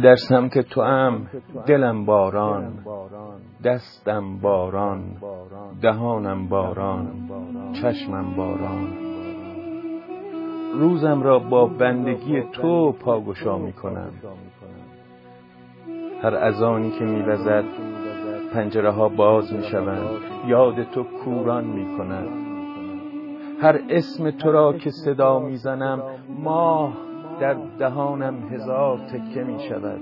در سمت توام دلم باران، دستم باران، دهانم باران، چشمم باران. روزم را با بندگی تو پاگشا می کنم. هر اذانی که می وزد پنجره ها باز می شوند، یاد تو کوران می کند. هر اسم تو را که صدا می زنم، ماه در دهانم هزار تکه می شود.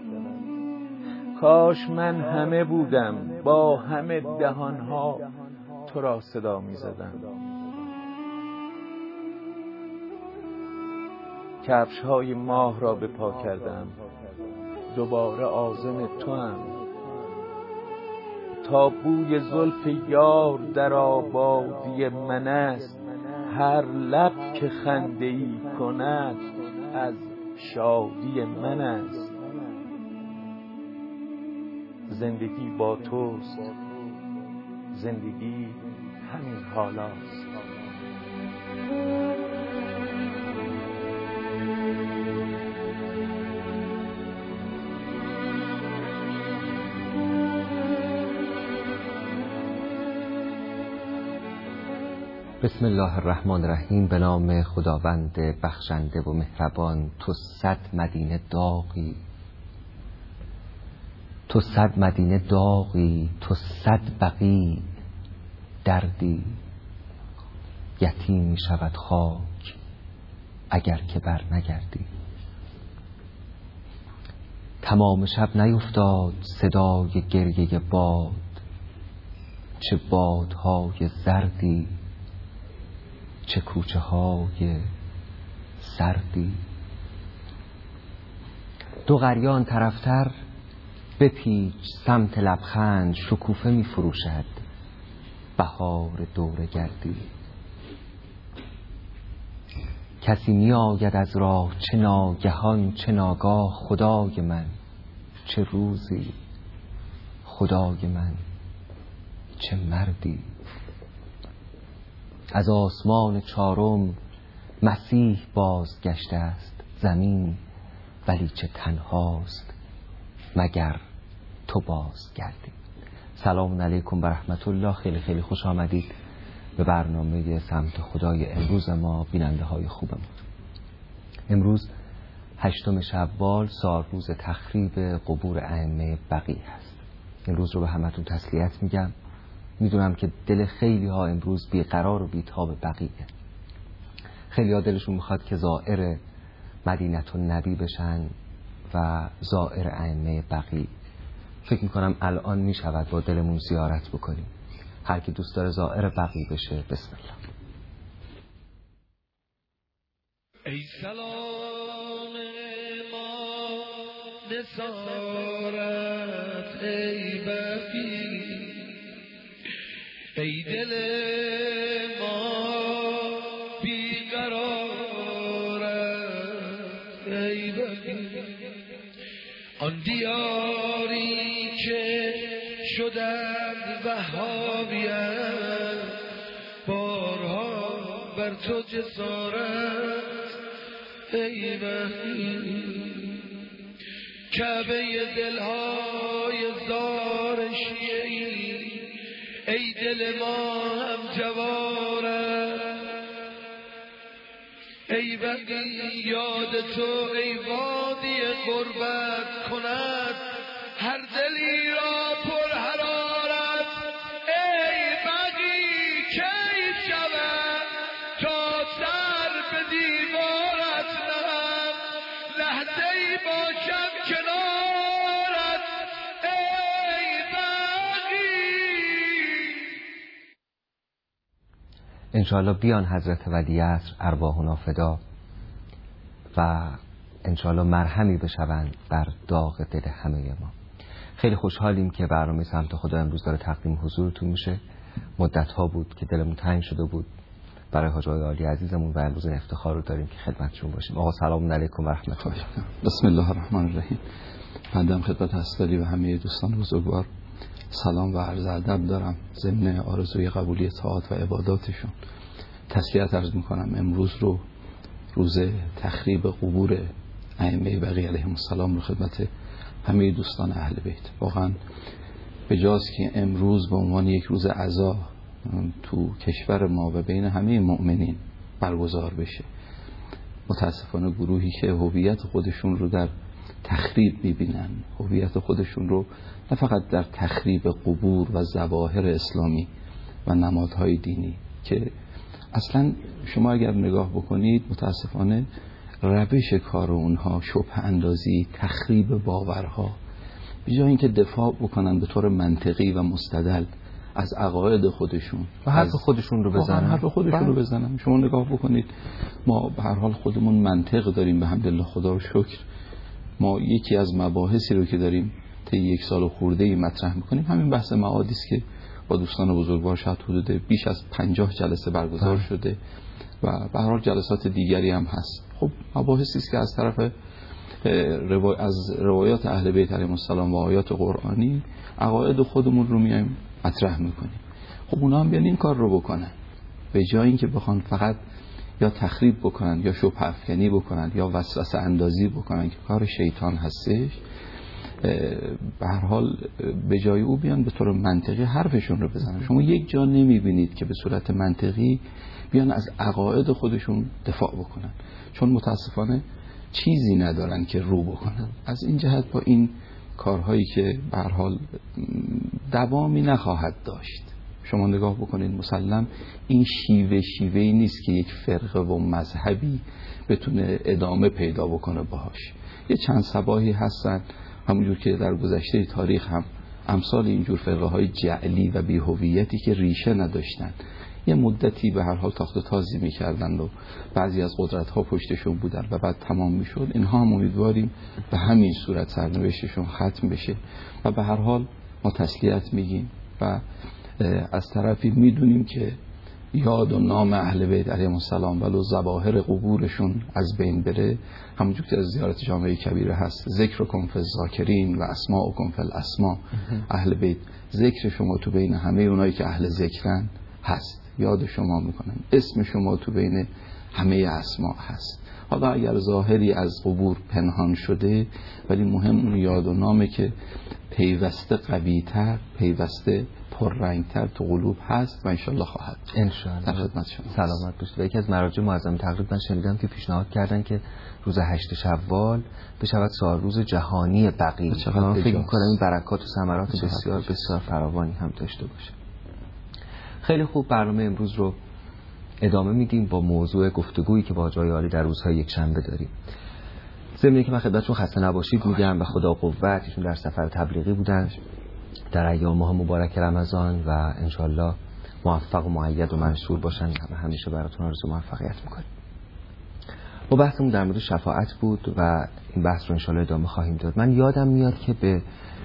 کاش من همه بودم، با همه دهانها تو را صدا می زدم. کفش های ماه را به پا کردم، دوباره عازم توام. تا بوی زلف یار در آبادی من است، هر لب که خنده ای کند از شادی من است. زندگی با توست، زندگی همین حالاست. بسم الله الرحمن الرحیم. به نام خداوند بخشنده و مهربان. تو 100 مدینه داغی، تو 100 مدینه داغی، تو 100 بقیع دردی. یتیم می شود خاک اگر که بر نگردی. تمام شب نیفتاد صدای گریه باد، چه بادهای زردی، چه کوچه های سردی. دو غریان طرفتر بپیچ سمت لبخند، شکوفه می فروشد بهار دوره گردی. کسی می آید از راه، چه ناگهان چه ناگاه. خدای من چه روزی، خدای من چه مردی. از آسمان چارم مسیح بازگشته است زمین، ولی چه تنهاست مگر تو بازگردی. سلام علیکم و رحمت الله. خیلی خیلی خوش آمدید به برنامه سمت خدای امروز ما بیننده های خوبمون. امروز 8 شوال، سالروز تخریب قبور ائمه بقیع هست. این روز رو به همتون تسلیت میگم. میدونم که دل خیلی ها امروز بیقرار و بیتاب بقیعه. خیلی ها دلشون میخواد که زائر مدینه النبی بشن و زائر ائمه بقیع. فکر میکنم الان میشود با دلمون زیارت بکنیم. هر کی دوست داره زائر بقیع بشه بسم الله. ای سلام ما نصارت ای بقیع، ای دل ما بیقرارت ای بقیع. آن دیاری که شدند وهابیت، بارها بر تو جسارت ای بقیع. کعبه دلهای زار شیعی، ای دل ما هم جوارت ای بقیع. یاد تو ای وادی غربت کند هر دلی را پر حرارت ای بقیع. کی شود تا سر به دیوارت نهم، لحظه ای باشم کنارت ای بقیع. انشاءالله بیان حضرت ولیعصر ارواحنا فدا و انشاءالله مرهمی بشوند بر داغ دل همه ما. خیلی خوشحالیم که برنامه سمت خدا امروز داره تقدیم حضورتون میشه. مدت ها بود که دلمون تنگ شده بود برای حاج آقای عالی عزیزمون و امروز این افتخار رو داریم که خدمتشون باشیم. آقا سلام علیکم و رحمت الله. بسم الله الرحمن الرحیم. مندم خدمت هستاری و همه دوستان بزرگوار سلام و عرض ادب دارم ضمن آرزوی قبولی طاعات و عباداتشون. تسلیت عرض میکنم. امروز رو روز تخریب قبور ائمه بقیه علیهم السلام رو خدمت همه دوستان اهل بیت. واقعا به جاست که امروز به عنوان یک روز عزا تو کشور ما و بین همه مؤمنین برگزار بشه، متاسفانه گروهی که هویت خودشون رو در تخریب میبینن، هویت خودشون رو نه فقط در تخریب قبور و ظواهر اسلامی و نمادهای دینی، که اصلا شما اگر نگاه بکنید متاسفانه روش کار اونها شبه اندازی، تخریب باورها، به جای اینکه دفاع بکنن به طور منطقی و مستدل از عقاید خودشون و حرف خودشون رو بزنن. شما نگاه بکنید، ما به هر حال خودمون منطق داریم، به حمدالله خدا رو شکر. ما یکی از مباحثی رو که داریم طی 1 سال خورده‌ای مطرح میکنیم همین بحث معادی است که با دوستان بزرگوار شاید حدود بیش از 50 جلسه برگزار شده و به هر حال جلسات دیگری هم هست. خب مباحثی است که از طرف از روایات اهل بیت علیهم السلام و آیات قرآنی عقاید خودمون رو میایم مطرح میکنیم. خب اونا هم بیان این کار رو بکنن، به جای اینکه بخوان فقط یا تخریب بکنن یا شبهه افکنی بکنن یا وسوسه اندازی بکنن که کار شیطان هستش، به هر حال به جای او بیان به طور منطقی حرفشون رو بزنن. شما یک جا نمیبینید که به صورت منطقی بیان از عقاید خودشون دفاع بکنن، چون متاسفانه چیزی ندارن که رو بکنن. از این جهت با این کارهایی که به هر حال دوامی نخواهد داشت، شما نگاه بکنید مسلم این شیوهی نیست که یک فرقه و مذهبی بتونه ادامه پیدا بکنه باهاش. یه چند صباحی هستن، همونجور که در گذشته تاریخ هم امثال اینجور فرقه های جعلی و بی‌هویتی که ریشه نداشتن یه مدتی به هر حال تاخت و تازی می‌کردند و بعضی از قدرت‌ها پشتشون بودن و بعد تمام می‌شد. اینها هم امیدواریم به همین صورت سرنوشتشون ختم بشه و به هر حال ما تسلیت میگیم و از طرفی میدونیم که یاد و نام اهل بیت علیهم السلام ولو ظواهر قبورشون از بین بره، همونجور که از زیارت جامعه کبیره هست، ذکرکم فی الذاکرین و اسماءکم فی الاسماء، اهل بیت ذکر شما تو بین همه اونایی که اهل ذکرن هست، یاد شما میکنن، اسم شما تو بین همه اسماء هست. حالا اگر ظاهری از قبور پنهان شده، ولی مهم اون یاد و نامه که پیوسته قوی‌تر، پیوسته پررنگتر تو قلوب هست و انشالله خواهد. انشالله. در خدمت شما. سلامت باشید. و یکی از مراجع معظم تقریبا شنیدم که پیشنهاد کردن که روز 8 شوال بشود سالروز جهانی بقیع. من فکر می‌کنم این برکات و ثمرات بسیار بسیار فراوانی هم داشته باشه. خیلی خوب، برنامه امروز رو ادامه میدیم با موضوع گفتگویی که با جای عالی در روزهای یکشنبه داریم. ضمن که من خدمتتون خسته نباشید میگم و خدا قوت، ایشون در سفر تبلیغی بودن در ایام ماه مبارک رمضان و انشالله موفق و مؤید و منصور باشن و همیشه براتون آرزو موفقیت میکنیم. ما بحثمون در مورد شفاعت بود و این بحث رو انشالله ادامه خواهیم داد. من یادم میاد که به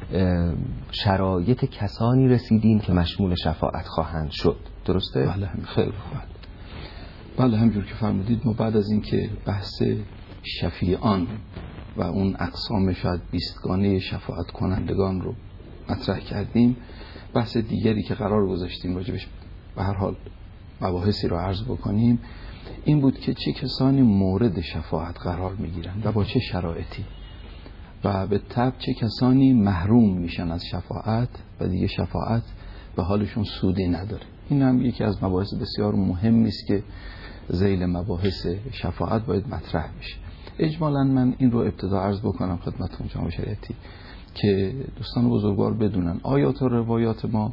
شرایط کسانی رسیدیم که مشمول شفاعت خواهند شد، درسته؟ بله خیلی خوب. بله همجور که فرمودید، ما بعد از این که بحث شفیعان و اون اقسام شاید 20گانه شفاعت کنندگان رو مطرح کردیم، بحث دیگری که قرار گذاشتیم راجبش به هر حال مباحثی رو عرض بکنیم این بود که چه کسانی مورد شفاعت قرار میگیرن و با چه شرایطی و به تبع چه کسانی محروم میشن از شفاعت و دیگه شفاعت به حالشون سودی نداره. این هم یکی از مباحث بسیار مهمی است که ذیل مباحث شفاعت باید مطرح بشه. اجمالاً من این رو ابتدا عرض بکنم خدمتتون جناب شریعتی که دوستان بزرگوار بدونن آیات و روایات ما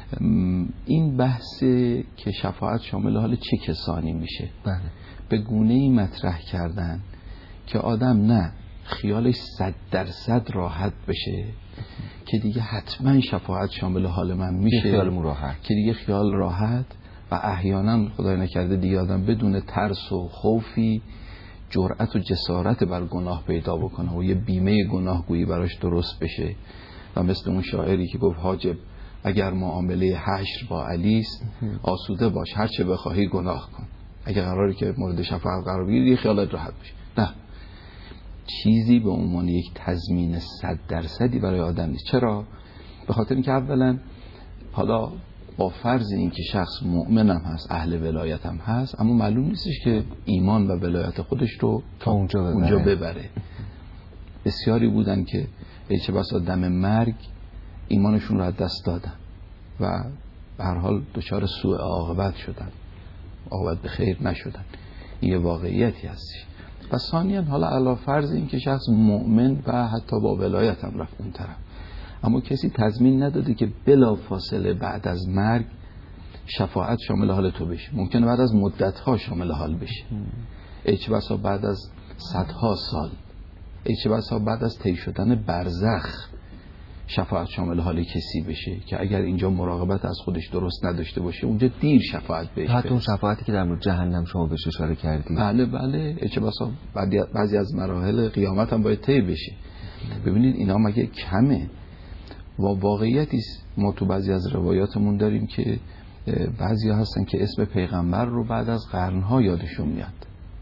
این بحث که شفاعت شامل حال چه کسانی میشه به گونه‌ای مطرح کردن که آدم نه خیالش 100% راحت بشه که دیگه حتما شفاعت شامل حال من میشه، خیالمون راحت، که دیگه خیال راحت و احیانا خدای نکرده دیگه آدم بدون ترس و خوفی جرأت و جسارت بر گناه پیدا بکنه و یه بیمه گناهگویی براش درست بشه و مثل اون شاعری که گفت حاجب اگر معامله حشر با علیست آسوده باش هر چه بخواهی گناه کن. اگر قراری که مورد شفاعت قرار بگیری خیالت راحت باشه، نه، چیزی به عنوان یک تضمین 100% برای آدم نیست. چرا؟ به خاطر اینکه اولا حالا با فرض اینکه شخص مؤمن هم هست، اهل ولایت هم هست، اما معلوم نیستش که ایمان و ولایت خودش رو تا اونجا ببره. بسیاری بودن که چه بسا دم مرگ ایمانشون رو از دست دادن و به هر حال دچار سوء عاقبت شدن، عاقبت به خیر نشدن. این یه واقعیتی هستش. و ثانیاً حالا علی فرض این که شخص مؤمن و حتی با ولایت هم رفت اون طرف، اما کسی تضمین نداده که بلا فاصله بعد از مرگ شفاعت شامل حال تو بشه. ممکنه بعد از مدت‌ها شامل حال بشه، چه بسا بعد از صدها سال، چه بسا بعد از طی شدن برزخ شفاعت شامل حال کسی بشه که اگر اینجا مراقبت از خودش درست نداشته باشه اونجا دیر شفاعت بهش. حتی اون شفاعتی که در مورد جهنم شما بهش اشاره کردید. بله چه بسا بعضی از مراحل قیامت هم باید طی بشه. ببینید اینا مگه کمه؟ و واقعیتی ما تو بعضی از روایاتمون داریم که بعضی هستن که اسم پیغمبر رو بعد از قرنها یادشون میاد،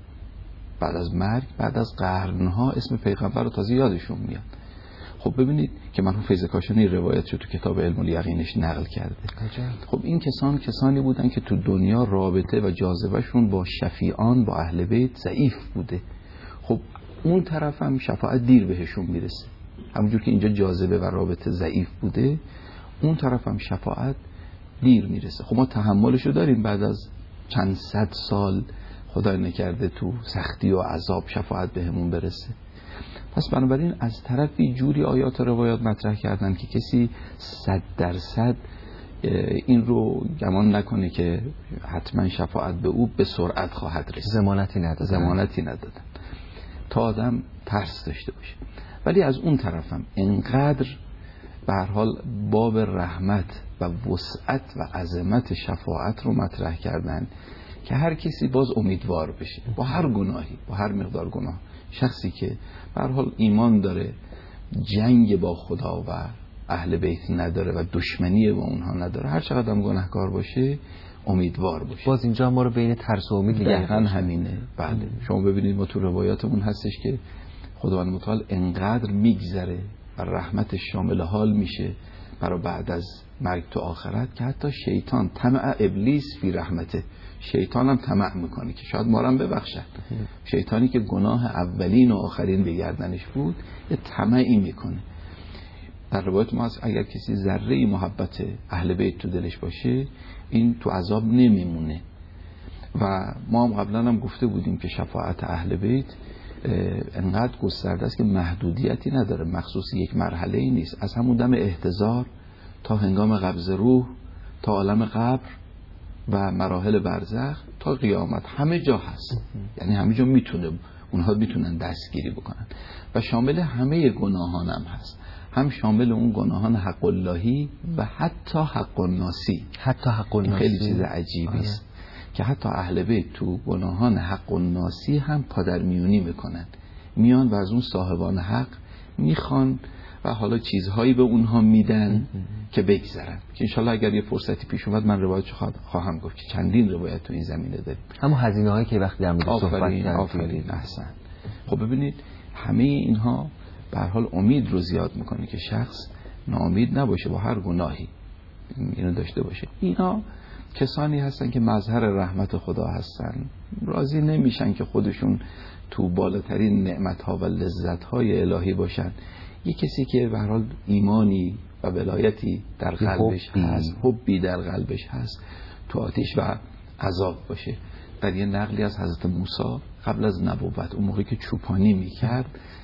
بعد از مرگ، بعد از قرنها اسم پیغمبر رو تازه یادشون میاد. خب ببینید که مرحوم فیض کاشانی روایت رو تو کتاب علم الیقینش نقل کرده. خب این کسانی بودن که تو دنیا رابطه و جاذبهشون با شفیعان، با اهل بیت ضعیف بوده. خب اون طرف هم شفاعت دیر بهشون میرسه. همونجور که اینجا جاذبه و رابطه ضعیف بوده، اون طرف هم شفاعت دیر میرسه. خب ما تحملشو داریم بعد از چند صد سال خدای نکرده تو سختی و عذاب شفاعت بهمون برسه. پس بنابراین از طرفی جوری آیات و روایات مطرح کردن که کسی 100% این رو گمان نکنه که حتما شفاعت به او به سرعت خواهد رسید. زمانتی ندادن تا آدم ترس داشته باشه. ولی از اون طرفم انقدر به هر حال باب رحمت و وسعت و عظمت شفاعت رو مطرح کردن که هر کسی باز امیدوار بشه با هر گناهی، با هر مقدار گناه. شخصی که به هر حال ایمان داره، جنگ با خدا و اهل بیت نداره و دشمنی با اونها نداره، هر چقدر هم گناهکار باشه امیدوار باشه. باز اینجا ما رو بین ترس و امید دقیقاً همینه. بله شما ببینید ما تو روایاتمون هستش که خداوند متعال انقدر میگذره و رحمتش شامل حال میشه برای بعد از مرگ تو آخرت که حتی شیطان، طمع ابلیس فی رحمته، شیطان هم طمع میکنه که شاید ما رو هم ببخشد. شیطانی که گناه اولین و آخرین به گردنش بود یه طمعی میکنه. در روایت ما هست اگر کسی ذره محبت اهل بیت تو دلش باشه این تو عذاب نمیمونه. و ما هم قبلا هم گفته بودیم که شفاعت اهل بیت انقدر گسترده است که محدودیتی نداره، مخصوص یک مرحله ای نیست. از همون دم احتضار تا هنگام قبض روح تا عالم قبر و مراحل برزخ تا قیامت همه جا هست. یعنی همه جا اونها میتونن دستگیری بکنن و شامل همه گناهان هم هست، هم شامل اون گناهان حق اللهی و حتی حق الناسی. این خیلی چیز عجیبی است که حتی اهل بیت تو گناهان حق الناسی هم پادرمیونی میکنن، میان و از اون صاحبان حق میخوان و حالا چیزهایی به اونها میدن که بگذرن. که انشالله اگر یه فرصتی پیش اومد من روایتش خواهم گفت که چندین روایت تو این زمینه داریم. همون هزینه هایی که وقتی در مورد صحبت کردیم. آفرین احسن. خب ببینید همه اینها به هر حال امید رو زیاد میکنه که شخص ناامید نباشه با هر گناهی، اینو داشته باشه. اینا کسانی هستن که مظهر رحمت خدا هستن، راضی نمیشن که خودشون تو بالاترین نعمت‌ها و لذت‌های الهی باشن. یه کسی که به هر حال ایمانی و ولایتی در قلبش هست، حبی در قلبش هست، تو آتش و عذاب باشه. در یه نقلی از حضرت موسی قبل از نبوت اون موقعی که چوپانی میکرد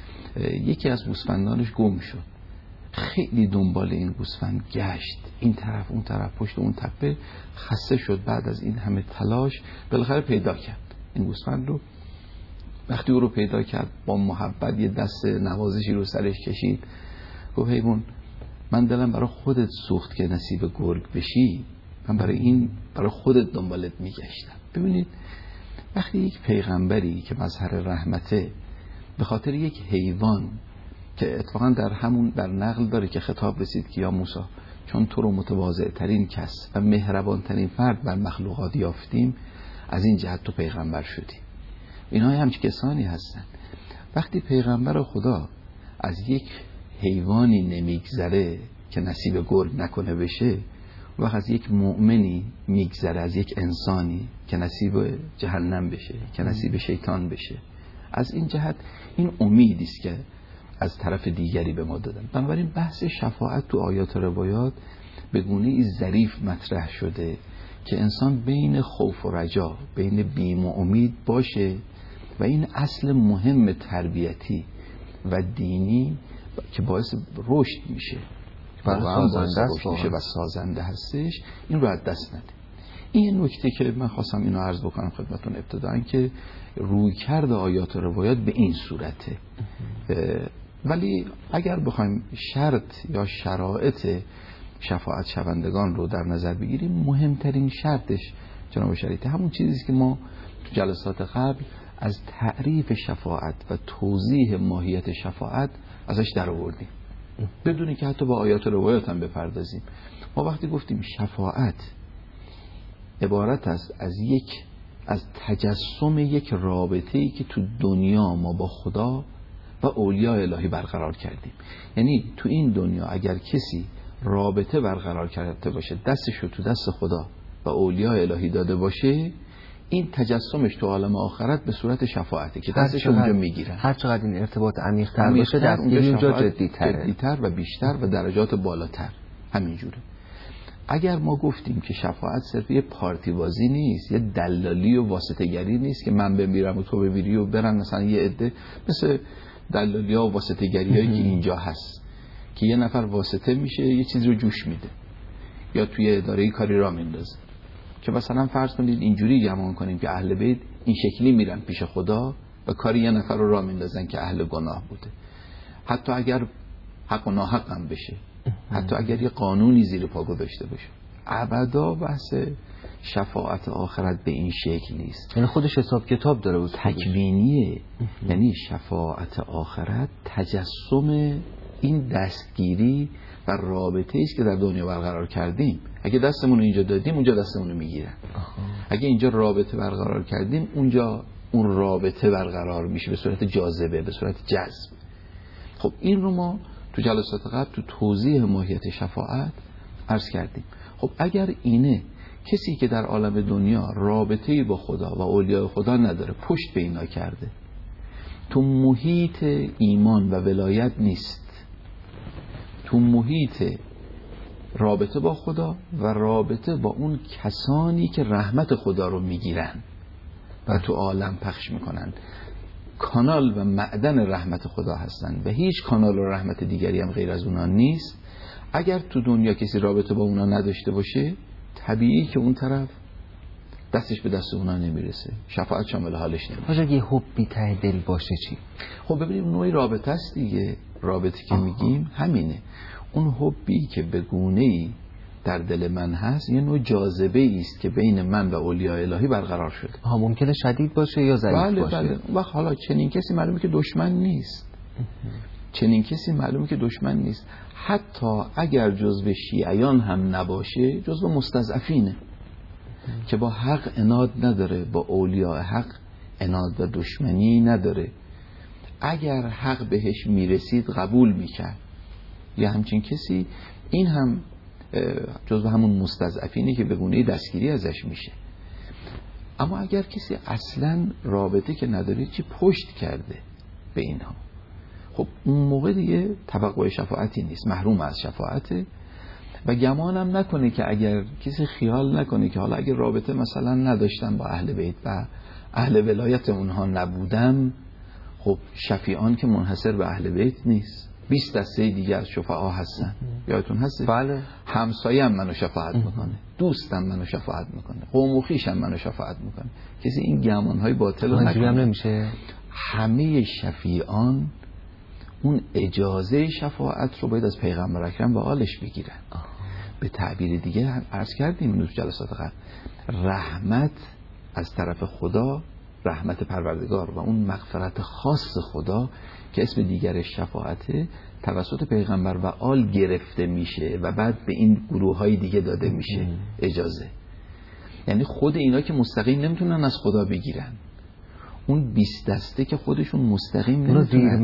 یکی از گوسفندانش گم شد. خیلی دنبال این گوسفند گشت، این طرف اون طرف، پشت اون تپه. خسته شد بعد از این همه تلاش بالاخره پیدا کرد این گوسفند رو. وقتی او رو پیدا کرد با محبت یه دست نوازشی رو سرش کشید، گفت حیوان من دلم برای خودت سوخت که نصیب گرگ بشی، من برای خودت دنبالت میگشتم. ببینید وقتی یک پیغمبری که مظهر رحمته به خاطر یک حیوان که اتفاقا در نقل داره که خطاب رسید که یا موسی چون تو رو متواضع ترین کس و مهربان ترین فرد بر مخلوقات یافتیم از این جهت تو پیغمبر شدی. اینا همچه کسانی هستن. وقتی پیغمبر خدا از یک حیوانی نمیگذره که نصیب گرگ نکنه بشه، وقت از یک مؤمنی میگذره، از یک انسانی که نصیب جهنم بشه، که نصیب شیطان بشه. از این جهت این امیدی است که از طرف دیگری به ما دادن. بنابراین بحث شفاعت تو آیات و روایات به گونه‌ای ظریف مطرح شده که انسان بین خوف و رجا، بین بیم و امید باشه و این اصل مهم تربیتی و دینی که باعث رشد میشه و سازنده هستش، این رو از دست نده. این نکته که من خواستم اینو عرض بکنم خدمتون ابتداً که رویکرد آیات و روایات به این صورته. ولی اگر بخوایم شرط یا شرایط شفاعت شوندگان رو در نظر بگیریم، مهمترین شرطش جناب شریعتی همون چیزی که ما تو جلسات قبل از تعریف شفاعت و توضیح ماهیت شفاعت ازش در آوردیم، بدونی که حتی با آیات و روایات هم بپردازیم. ما وقتی گفتیم شفاعت عبارت است از تجسم یک رابطه‌ای که تو دنیا ما با خدا و اولیاء الهی برقرار کردیم. یعنی تو این دنیا اگر کسی رابطه برقرار کرده باشه، دستش رو تو دست خدا و اولیاء الهی داده باشه، این تجسمش تو عالم آخرت به صورت شفاعته که دستش اونجا میگیرن. هر چقدر این ارتباط عمیق‌تر باشه، دستگیری اونجا جدی‌تر و بیشتر و درجات بالاتر. همینجوره. اگر ما گفتیم که شفاعت صرف یه پارتی بازی نیست، یه دلالی و واسطه گری نیست که من بمیرم و تو بمیری و برن مثلا یه عده مثل دلالی ها و واسطه گری هایی که اینجا هست که یه نفر واسطه میشه یه چیز رو جوش میده یا توی اداره کاری را میندازه، که مثلا فرض کنید اینجوری گمان کنیم که اهل بیت این شکلی میرن پیش خدا و کاری یه نفر رو را میندازن که اهل گناه بوده، حتی اگر حق و ناحق هم بشه، حتی اگر یه قانونی زیر پا گذاشته باشه. ابدا بحث شفاعت آخرت به این شکل نیست. یعنی خودش حساب کتاب داره و تکوینیه. یعنی شفاعت آخرت تجسم این دستگیری و رابطه است که در دنیا برقرار کردیم. اگه دستمون رو اینجا دادیم اونجا دستمون رو میگیرن. اگه اینجا رابطه برقرار کردیم اونجا اون رابطه برقرار میشه به صورت جاذبه، به صورت جذب. خب این رو ما تو جلسات قبل تو توضیح ماهیت شفاعت عرض کردیم. خب اگر اینه کسی که در عالم دنیا رابطه‌ای با خدا و اولیاء خدا نداره، پشت به اینا کرده، تو محیط ایمان و ولایت نیست، تو محیط رابطه با خدا و رابطه با اون کسانی که رحمت خدا رو میگیرن و تو عالم پخش میکنن، کانال و معدن رحمت خدا هستن و هیچ کانال و رحمت دیگری هم غیر از اونا نیست. اگر تو دنیا کسی رابطه با اونا نداشته باشه، طبیعی که اون طرف دستش به دست اونا نمیرسه، شفاعت شامل حالش نمیشه. آجا یه حبی ته دل باشه چی؟ خب ببینیم نوعی رابطه است دیگه. رابطه که میگیم همینه، اون حبی که به گونه‌ای در دل من هست یه نوع جاذبه است که بین من و اولیاء الهی برقرار شده. ممکنه شدید باشه یا ضعیف باشه. بله. وقت حالا چنین کسی معلومه که دشمن نیست. چنین کسی معلومه که دشمن نیست. حتی اگر جزو شیعیان هم نباشه، جزو مستضعفینه که با حق عناد نداره، با اولیاء حق عناد و دشمنی نداره. اگر حق بهش میرسید قبول میکرد. یا همچین کسی این هم جزو همون مستضعفینه که به گونه دستگیری ازش میشه. اما اگر کسی اصلا رابطه که نداره، چی پشت کرده به اینها، خب اون موقع دیگه توقع شفاعتی نیست، محروم از شفاعته. و گمانم نکنه که اگر کسی خیال نکنه که حالا اگر رابطه مثلا نداشتم با اهل بیت و اهل ولایت اونها نبودم، خب شفیعان که منحصر به اهل بیت نیست، 20 دسته دیگه از شفعا هستن. یادتون هست؟ بله. همسایه‌ام منو شفاعت میکنه، دوستم منو شفاعت میکنه، قوم و خویشم منو شفاعت میکنه. کسی این گمانهای باطل رو نکنه. نمیشه. همه شفیعان اون اجازه شفاعت رو باید از پیغمبر اکرم و آلش بگیرن. به تعبیر دیگه عرض کردیم اینو تو جلسات قبل، رحمت از طرف خدا، رحمت پروردگار و اون مغفرت خاص خدا که اسم دیگرش شفاعته، توسط پیغمبر و آل گرفته میشه و بعد به این گروه های دیگه داده میشه اجازه. یعنی خود اینا که مستقیم نمیتونن از خدا بگیرن، اون 20 دسته که خودشون مستقیم نمیتونن، زیر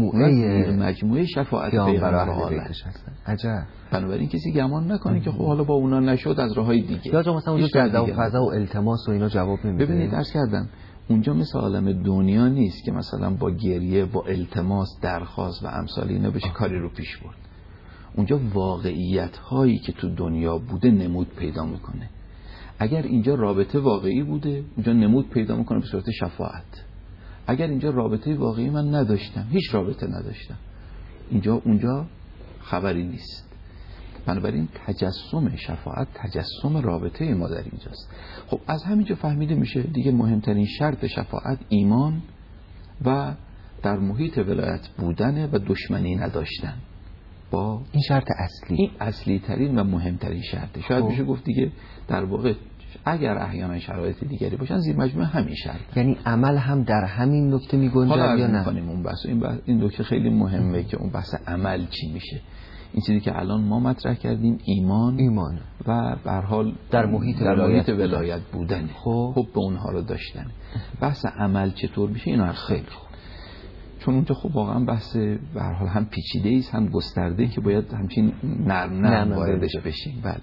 مجموعه شفاعت پیغمبر و آل. عجب. بنابراین کسی گمان نکنه که خب حالا با اونا نشد از راههای دیگه. یا مثلا اونجا جزا و فضا و التماس و اینا جواب نمیده. ببینید عرض کردم اونجا مثل عالم دنیا نیست که مثلا با گریه، با التماس، درخواست و امثال اینا بشه کاری رو پیش برد. اونجا واقعیت هایی که تو دنیا بوده نمود پیدا میکنه. اگر اینجا رابطه واقعی بوده، اونجا نمود پیدا میکنه به صورت شفاعت. اگر اینجا رابطه واقعی من نداشتم، هیچ رابطه نداشتم، اونجا خبری نیست. بنابراین تجسم شفاعت تجسم رابطه ما در اینجاست. خب از همینجا فهمیده میشه دیگه مهمترین شرط شفاعت ایمان و در محیط ولایت بودن و دشمنی نداشتن. با این شرط اصلی، این اصلی ترین و مهمترین شرطه. شاید بشه گفت دیگه در واقع اگر احیانا شرایط دیگری باشن زیر مجموعه همین شرط. یعنی عمل هم در همین نکته میگنجد یا نه؟ حالا اون بحث این نکته خیلی مهمه که اون بحث عمل چی میشه. این چیزی که الان ما مطرح کردیم ایمان و به هر حال در محیط ولایت بودن، خب به اونها رو داشتن. بحث عمل چطور میشه اینا خیلی خوب، چون اونجا خب واقعا بحث به هر حال هم پیچیده است هم گسترده که باید همچین نرم واردش بشیم. بله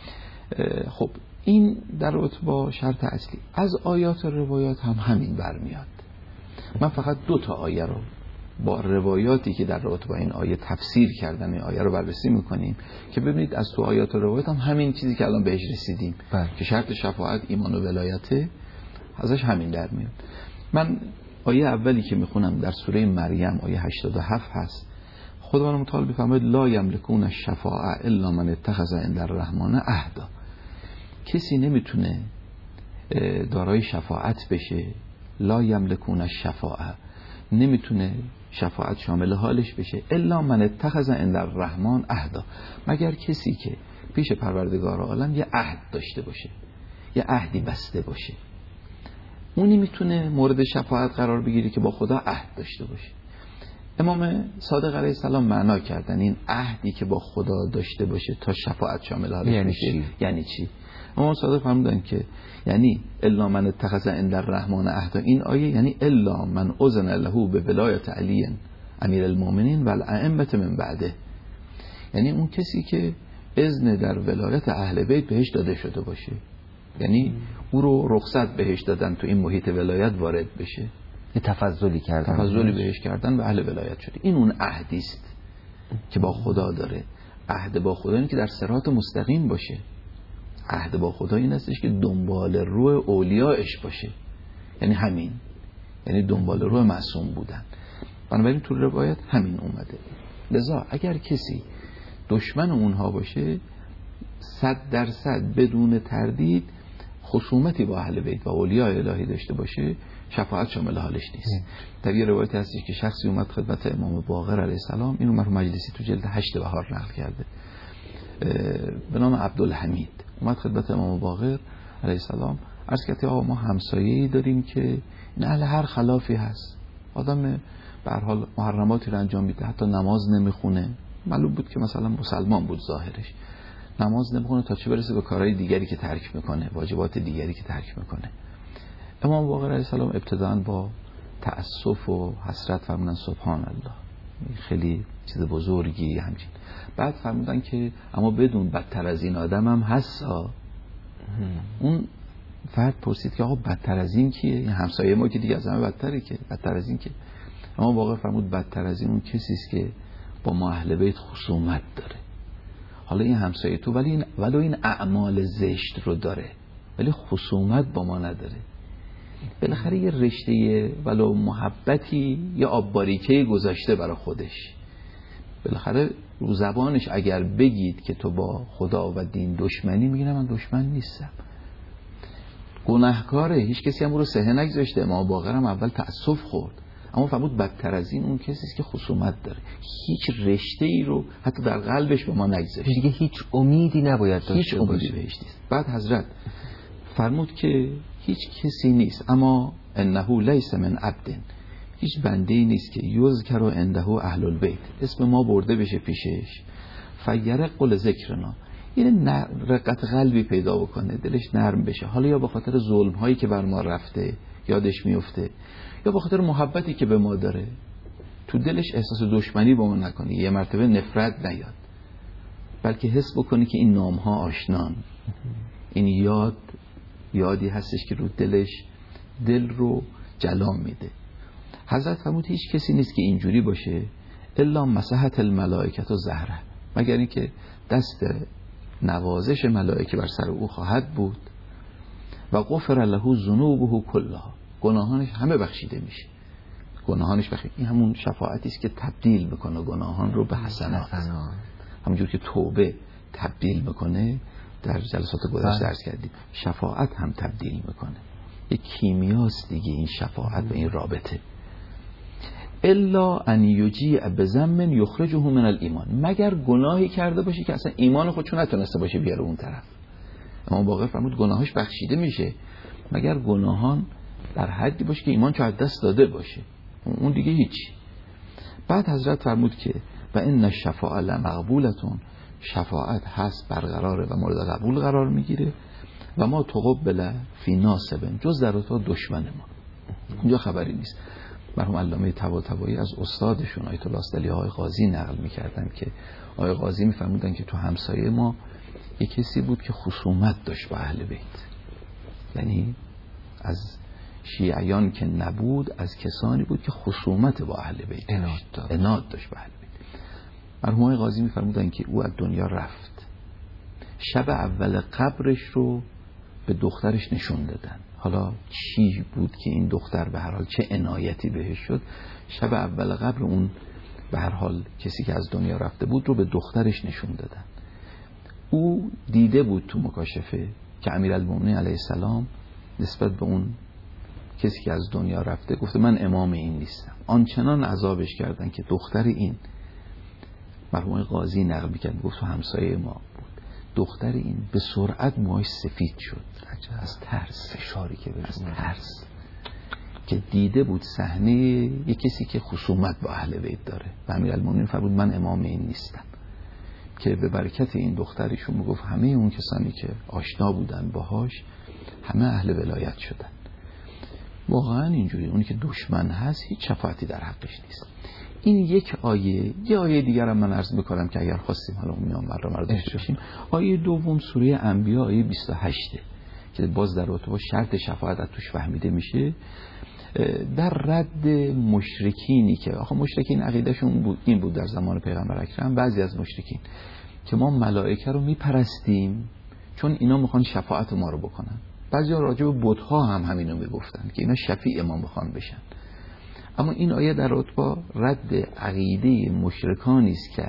خب این در رابطه با شرط اصلی. از آیات و روایات هم همین برمیاد. من فقط 2 آیه رو با روایاتی که در رابطه با این آیه تفسیر کردن این آیه رو بررسی میکنیم که ببینید از تو آیات و روایات هم همین چیزی که الان بهش رسیدیم که شرط شفاعت ایمان و ولایته ازش همین در میاد. من آیه اولی که میخونم در سوره مریم آیه 87 هست. خداوند متعال میفرماید لا یملکون الشفاعه الا من اتخذ عند الرحمن عهدا. کسی نمیتونه دارای شفاعت بشه، لا یملکون الشفاعه، نمیتونه شفاعت شامل حالش بشه الا من اتخذ عند الرحمن عهدا، مگر کسی که پیش پروردگار عالم یه عهد داشته باشه، یه عهدی بسته باشه. اونی میتونه مورد شفاعت قرار بگیره که با خدا عهد داشته باشه. امام صادق علیه السلام معنا کردن این عهدی که با خدا داشته باشه تا شفاعت شامل حالش بشه یعنی چی؟ امام صادق فرمودن که یعنی الا من اتخذ عند الرحمن عهدا، این آیه یعنی الا من اذن له به ولایت علی امیر المؤمنین و الائمه من بعده، یعنی اون کسی که اذن در ولایت اهل بیت بهش داده شده باشه، یعنی او رو رخصت بهش دادن تو این محیط ولایت وارد بشه، تفضلی بهش کردن و اهل ولایت شده. این اون عهدی است که با خدا داره. عهد با خدا اینه که در صراط مستقیم باشه. عهد با خدا این هستش که دنبال روح اولیاءش باشه، یعنی همین، یعنی دنبال روح معصوم بودن. بنابراین تو روایت همین اومده. لذا اگر کسی دشمن اونها باشه 100% بدون تردید خصومتی با اهل بیت و اولیاء الهی داشته باشه شفاعت شامل حالش نیست. در یه روایت هستش که شخصی اومد خدمت امام باقر علیه السلام، این عمر مجلسی تو جلد 8 بهار نقل کرده، به نام عبدالحمید اومد خدمت امام باقر علیه السلام عرض کرد آقا ما همسایه‌ای داریم که این اهل هر خلافی هست، آدم به هر حال محرماتی رو انجام میده، حتی نماز نمیخونه، معلوم بود که مثلا مسلمان بود ظاهرش، نماز نمیخونه تا چه برسه به کارهای دیگری که ترک میکنه، واجبات دیگری که ترک میکنه. امام باقر علیه السلام ابتداء با تأسف و حسرت فرمودن سبحان الله، خیلی چیز بزرگی همچین. بعد فرمودن که اما بدون بدتر از این آدم هم هست. اون فرد پرسید که آقا بدتر از این کیه؟ این همسایه ما که دیگه از همه بدتره، که بدتر از این که؟ امام باقر فرمود بدتر از این اون کسی است که با ما اهل بیت خصومت داره. حالا این همسایه تو ولو این اعمال زشت رو داره ولی خصومت با ما نداره. بالاخره یه رشته ولو محبتی یا آب‌باریکه گذاشته برای خودش. بالاخره رو زبانش اگر بگید که تو با خدا و دین دشمنی، میگه من دشمن نیستم، گناهکاره، هیچ کسی هم رو سهه نگذاشته. امام باقر هم اول تأسف خورد، اما فرمود بدتر از این اون کسی است که خصومت داره، هیچ رشته ای رو حتی در قلبش به ما نگذاشته، دیگه هیچ امیدی نباید داشته هیچ امیدی بهش نیست. بعد حضرت فرمود که هیچ کسی نیست اما انه لیس من عبد، هیچ بنده‌ای نیست که یذکر عنده اهل البیت، اسم ما برده بشه پیشش، فیرق لذکرنا، یعنی رقت قلبی پیدا بکنه، دلش نرم بشه، حالا یا به خاطر ظلم هایی که بر ما رفته یادش میفته، یا به خاطر محبتی که به ما داره تو دلش احساس دشمنی با ما نکنه، یه مرتبه نفرت نیاد، بلکه حس بکنه که این نام ها آشنان، این یادی هستش که رو دلش دل رو جلا میده. حضرت فرمود هیچ کسی نیست که اینجوری باشه الا مسحت الملائکه و زهره، مگر اینکه دست نوازش ملائکه بر سر او خواهد بود و غفر له ذنوبه کلها، گناهانش همه بخشیده میشه. گناهانش بخشیده، این همون شفاعتی است که تبدیل میکنه گناهان رو به حسنات. همونجور که توبه تبدیل میکنه، در جلسات گذشته درس کردیم، شفاعت هم تبدیل میکنه. یک کیمیاست دیگه این شفاعت و این رابطه. الا ان یجیء بذنب یخرجه من الایمان، مگر گناهی کرده باشه که اصلا ایمان خودشو نتونسته باشه بیاره اون طرف. اما باقر فرمود گناهاش بخشیده میشه مگر گناهان در حدی باشه که ایمان چو از دست داده باشه، اون دیگه هیچی. بعد حضرت فرمود که و ان الشفاعه لمقبولتون، شفاعت هست برقراره و مورد قبول قرار میگیره و ما تقبل فی ناسبن، جز در تو دشمن ما. اینجا خبری نیست. مرحوم علامه طباطبایی از استادشون آیت الله استعلی آقای قاضی نقل میکردن که آقای قاضی میفرمودن که تو همسایه ما یک کسی بود که خصومت داشت با اهل بیت، یعنی از شیعیان که نبود، از کسانی بود که خصومت با اهل بیت عناد داشت با اهل بیت. مرحوم آقای قاضی میفرمودن که او از دنیا رفت، شب اول قبرش رو به دخترش نشون دادن. حالا چی بود که این دختر به هر حال چه عنایتی بهش شد، شب اول قبر اون به هر حال کسی که از دنیا رفته بود رو به دخترش نشون دادن. او دیده بود تو مکاشفه که امیرالمومنین علیه السلام نسبت به اون کسی که از دنیا رفته گفته من امام این نیستم. آنچنان عذابش کردن که دختر این، مرحوم قاضی نقل می‌کرد، گفت تو همسایه ما بود، دختر این به سرعت موهاش سفید شد از ترس، فشاری که از ترس که دیده بود صحنه یک کسی که خصومت با اهل بیت داره و امیرالمومنین فرمود من امام این نیستم، که به برکت این دخترشون میگفت همه اون کسانی که آشنا بودن باهاش همه اهل ولایت شدن. واقعا اینجوری، اونی که دشمن هست هیچ شفاعتی در حقش نیست. این یک آیه. یه آیه دیگر هم من عرض میکنم که اگر خواستیم حالا میام رو داشته باشیم. آیه دوم سوره انبیاء آیه 28 که باز در رابطه با شرط شفاعت از توش فهمیده میشه، در رد مشرکینی که آخه مشرکین عقیدهشون این بود در زمان پیغمبر اکرم، بعضی از مشرکین که ما ملائکه رو میپرستیم چون اینا میخوان شفاعت ما رو بکنن. بعضی راجع به بت‌ها هم همینو میگفتن که اینا شفیع ما میخوان بشن. اما این آیه در رابطه با رد عقیده مشرکانی است که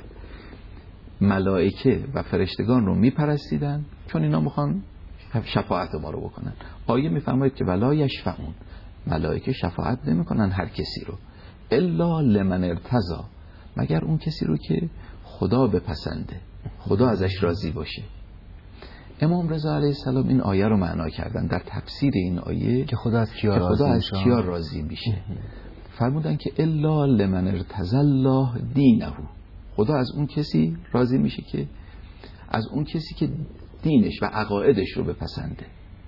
ملائکه و فرشتگان رو میپرستیدن چون اینا میخوان شفاعت ما رو بکنن. آیه میفرماید که ولا یشفعون، ملائکه شفاعت نمیکنن هر کسی رو، الا لمن ارتضی، مگر اون کسی رو که خدا بپسنده، خدا ازش راضی باشه. امام رضا علیه السلام این آیه رو معنا کردن در تفسیر این آیه که خدا از کیا راضی میشه. فرمودن که الا لمن ارتضی الله دینه، خدا از اون کسی راضی میشه که از اون کسی که دینش و عقایدش رو بپسنده.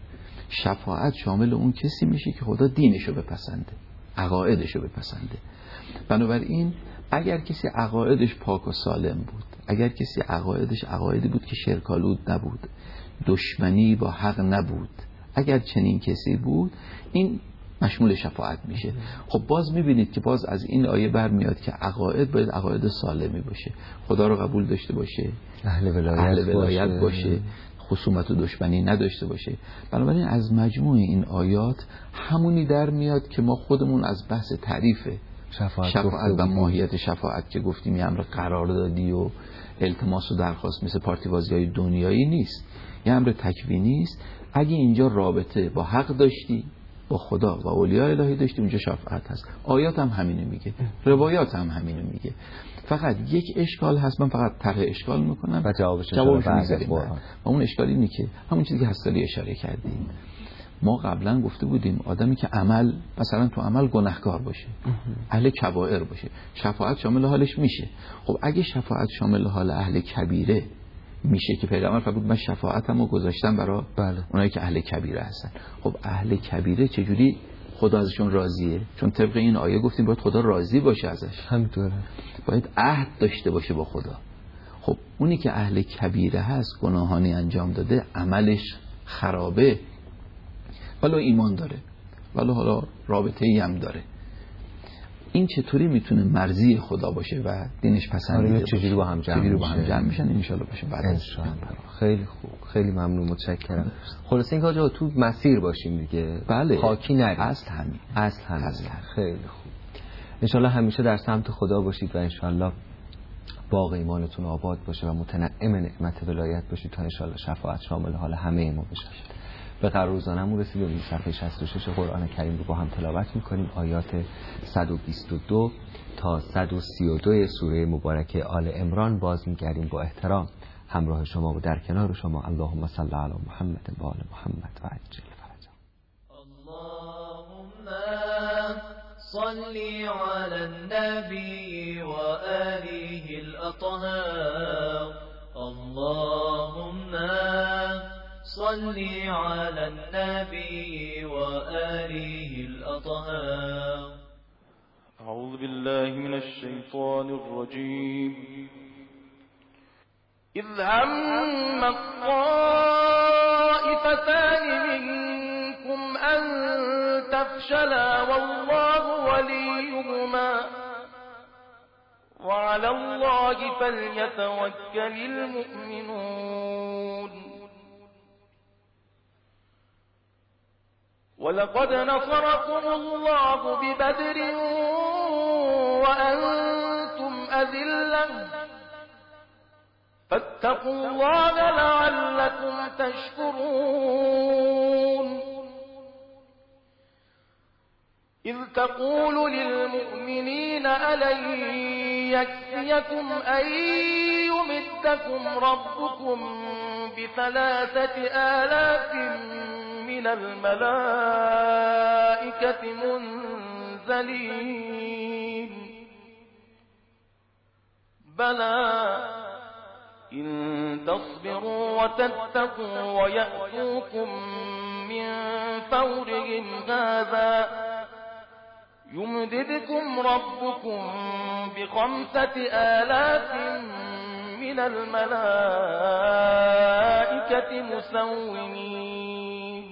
شفاعت شامل اون کسی میشه که خدا دینش رو بپسنده، عقایدش رو بپسنده. بنابراین اگر کسی عقایدش پاک و سالم بود، اگر کسی عقایدش عقایدی بود که شرک‌آلود نبود، دشمنی با حق نبود، اگر چنین کسی بود، این مشمول شفاعت میشه. خب باز میبینید که باز از این آیه برمیاد که عقاید باید عقاید سالمی باشه، خدا رو قبول داشته باشه، اهل ولایت باشه، خصومت و دشمنی نداشته باشه. بنابراین از مجموع این آیات همونی در میاد که ما خودمون از بحث تعریف شفاعت و ماهیت شفاعت که گفتیم یه امر قراردادی و التماس و درخواست مثل پارتی‌بازی‌های دنیایی نیست، یه امر تکوینی است. اگه اینجا رابطه با حق داشتی، با خدا و اولیاء الهی داشتی، اونجا شفاعت هست. آیات هم همینو میگه، روایات هم همینو میگه. فقط یک اشکال هست، من فقط طرح اشکال میکنم و جوابش میذاریم. و اون اشکال اینه که همون چیزی که هستالی اشاره کردیم، ما قبلا گفته بودیم آدمی که عمل مثلا تو عمل گناهکار باشه، اهل کبائر باشه، شفاعت شامل حالش میشه. خب اگه شفاعت شامل حال اهل کبیره میشه که پیغمبر فرمود من شفاعتمو گذاشتم برای اونایی که اهل کبیره هستن. خب اهل کبیره چجوری خدا ازشون راضیه؟ چون طبق این آیه گفتیم باید خدا راضی باشه ازش، همینطوره، باید عهد داشته باشه با خدا. خب اونی که اهل کبیره هست، گناهانی انجام داده، عملش خرابه، ولی ایمان داره، ولی حالا رابطه‌ای هم داره. این چطوری میتونه مرضی خدا باشه و دینش پسندیده باشه؟ چجوری با هم جمع میشن ان شاء الله باشه بعد ان شاء الله. خیلی خوب، خیلی ممنون، متشکرم. خلاص اینکه آقا تو مسیر باشیم دیگه. بله. خاکی نریم. اصل همین. خیلی خوب. ان شاء الله همیشه در سمت خدا باشید و ان شاء الله باغ ایمانتون آباد باشه و متنعم نعمت ولایت باشید تا ان شاء الله شفاعت شامل حال همه ما بشه. به قرار روزانمون رسیدیم. صفحه 66 قرآن کریم رو با هم تلاوت می‌کنیم. آیات 122 تا 132 سوره مبارکه آل عمران باز می‌گردیم با احترام همراه شما و در کنار شما. اللهم صل علی محمد و آل محمد و عجل فرجهم. اللهم صل على النبي وآله الأطهار. اللهم صل على النبي وآله الأطهار. أعوذ بالله من الشيطان الرجيم. إذ هم الطائفتان منكم أن تفشلا والله وليهما وعلى الله فليتوكل المؤمنون. ولقد نصركم الله ببدر وأنتم أذلة فاتقوا الله لعلكم تشكرون. إذ تقول للمؤمنين ألن يكفيكم أن يمدكم ربكم ب3,000 من الملائكة منزلين؟ بلى إن تصبروا وتتقوا ويأتوكم من فورهم هذا يمددكم ربكم ب5,000 من الملائكة مسومين.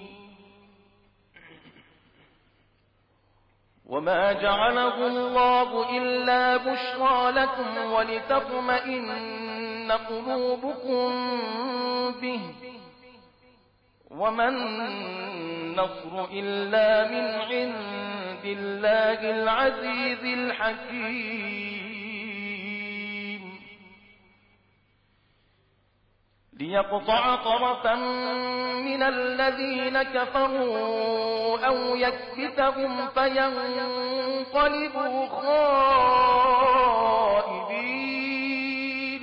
وما جعله الله إلا بشرى لكم ولتطمئن قلوبكم به وما النصر إلا من عند الله العزيز الحكيم. ليقطع طرفا من الذين كفروا أو يكبتهم فينقلبوا خائبين.